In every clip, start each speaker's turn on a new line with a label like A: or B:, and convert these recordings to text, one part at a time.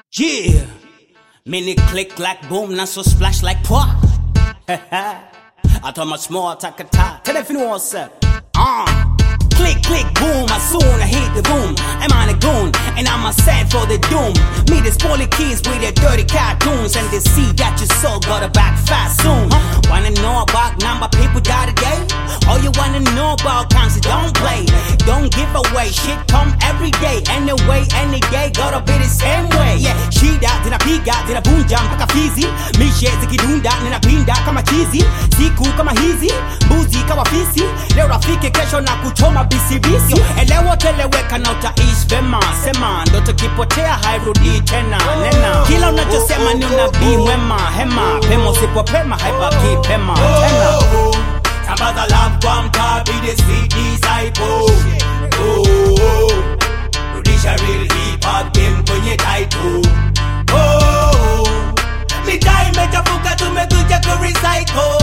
A: Yeah, mini click like boom, not so splash like pop. I thought my small attack attack. Tell if you know what's up. Click, click, boom, I soon I hit the boom. I'm on a goon, and I'm a set for the doom. Me the spoiler kids with their dirty cartoons, and they see that your soul got a back fast soon. Wanna know about number people die today? All you wanna know about cancer, don't play. Don't give away, shit come every day. Anyway, any day, gotta be the same way. Yeah, she that, then I piga, then I boom jam, paka fizi. Mi shezi kidunda, nina pinda kama chizi. Siku kama hizi, mbuzi kama fisi. Leo rafiki kesho na kuchoma bisibisi. Elewa teleweka na utaishi vema. Sema, ndoto kipotea hairudi tena. Nena, kila unachosema ni unabii mwema. Hema, pema usipopema haibaki pema. Tena Sambaza love kwa mtabi the sweet disciple. Rudisha real hip hop game kwenye title. Mitaa imechafuka tumekuja kurecycle.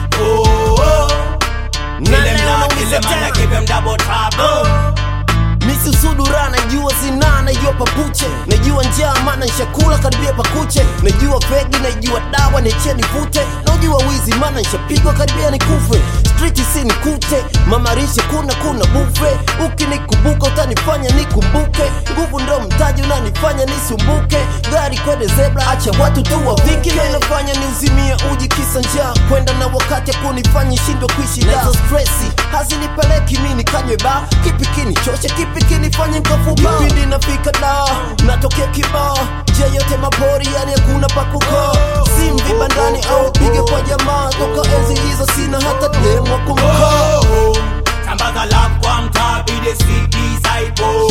A: Kill them and give them double trouble.
B: Misusudura najua zina, najua papuche. Najua njaa maana nishakula karibia pakuche. Najua fegi, najua dawa niche nivute. Najua wizi maana nishapigwa karibia nikufe. Street si nikute, mamarishe kuna bufe. Ukinikumbuka utanifanya nikumbuke. Nguvu ndo mtaji unanifanya nisumbuke. Gari kwende zebra, acha watu tu wavike. Nafanya ni uzimia uji kisa njaa. Kwenda na wakati ya kunifanya shindwe kuishi da. Nezo stressi, hazinipeleki mini kanywe ba. Kipi kinichoshe, kipi kinifanya nikafuba. Kipindi nafika da, natokea kibaa. Je yote mapori yani hakuna pa kukaa. Simu vibandani au pige kwa jamaa. Toka enzi hizo sina hata demu wa kumkaa.
A: Sambaza love kwa mtabi the sweet disciple.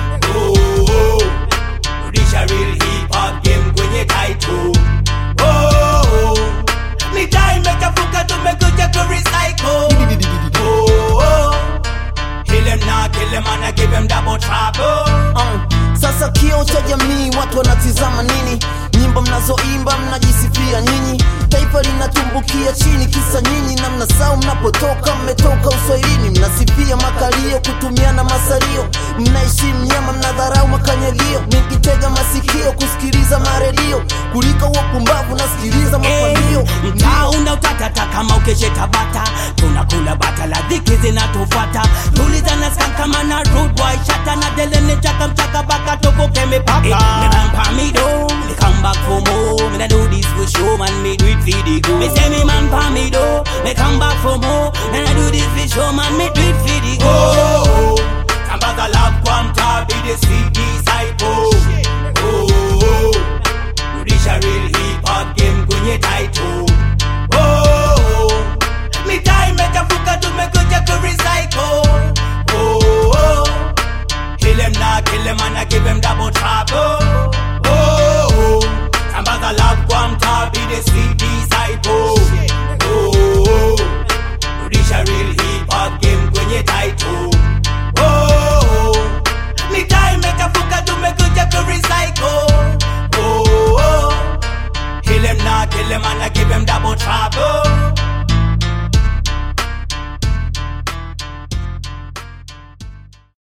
A: Rudisha real hip hop game kwenye title. Mitaa imechafuka tumekuja kurecycle. Kill them now, kill them and I give them double trouble.
B: Sasa kioo cha jamii, watu wanatizama nini? Nyimbo mnazoimba mnajisifia nyinyi. Taifa linatumbukia chini kisa nyinyi. Na mnasahau mnapotoka, mmetoka uswahilini. Mnasifia makalio, kutumiana masalio. Mnaheshimu nyama, mnadharau makanyagio. Nikitega masikio kusikiliza maredio kuliko wapumbavu nasikiliza mapandio.
A: Mtaa unautata kama ukeshe Tabata. Tunakula bata la dhiki zinatufata. Tulizana kama na rude boy shata. Na delene chaka mchaka baka toboke mipaka. Me man pa me do, me come back for more. Me na do this for show man, me do it for the go. Me say me man pa me do, me come back for more. Me na do this for show man, me do it for the go. Sambaza love kwa mtabi the sweet